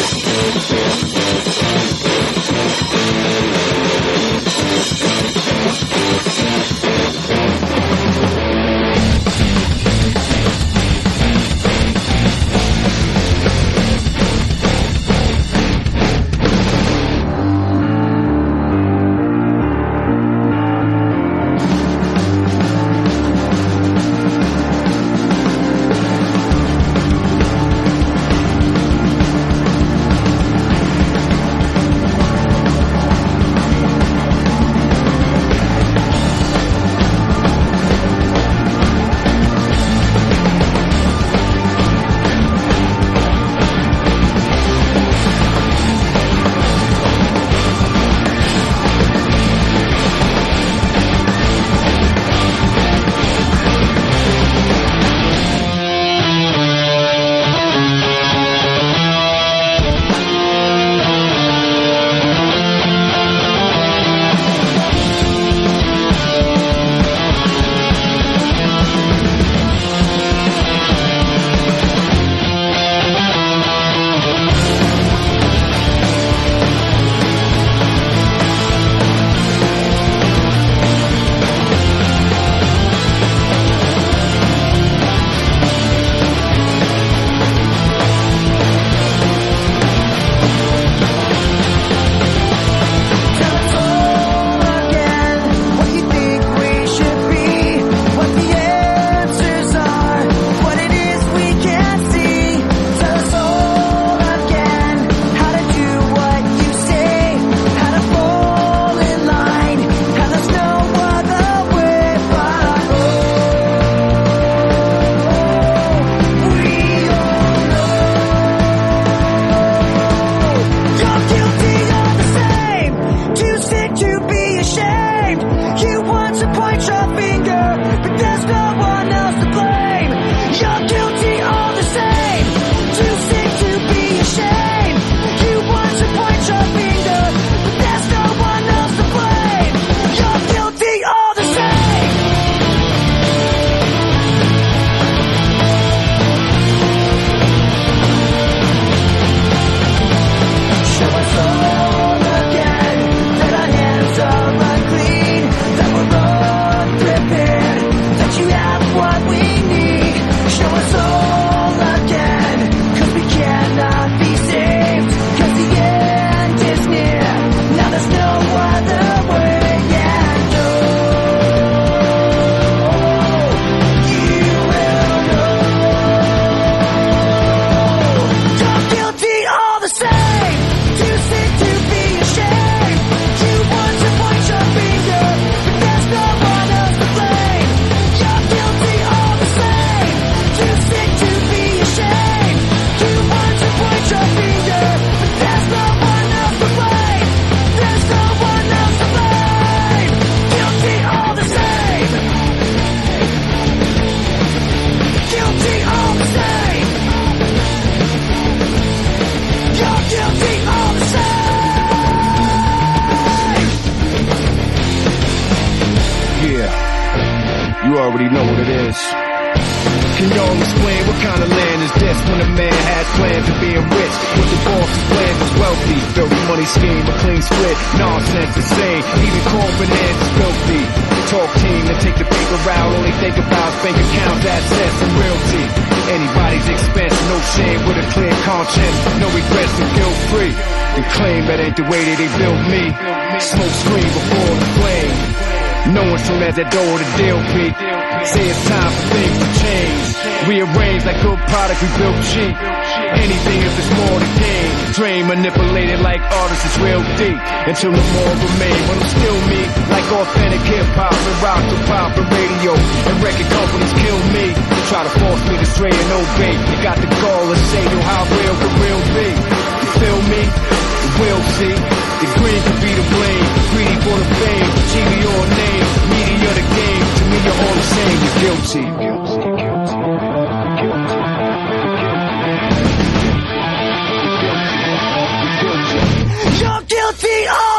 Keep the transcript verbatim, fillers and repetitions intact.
You already know what it is. Can y'all explain what kind of land is this when a man has plans of being rich? What the boss's plans is wealthy. Dirty money scheme, a clean split, nonsense insane. Even corporate hands is filthy. Talk team to take the paper out, only think about bank accounts, assets, and realty. Anybody's expense, no shame with a clear conscience, no regrets and guilt free. And claim that ain't the way that they built me. Smoke screen before the flame. No one soon as that door to deal beat. Say it's time for things to change. Rearrange like good product we built cheap. Anything if it's more to gain. Drain manipulated like artists is real deep. Until no more remain. But I'm still me. Like authentic hip hop and rock to pop and radio. And record companies kill me. Try to force me to stray and obey. You got the gall to say yo how real the real be. You feel me? We'll see. The green could be the blame. Greedy for the fame. G B your name. Media the game. To me you're all the same. You're guilty. You're guilty. You're guilty.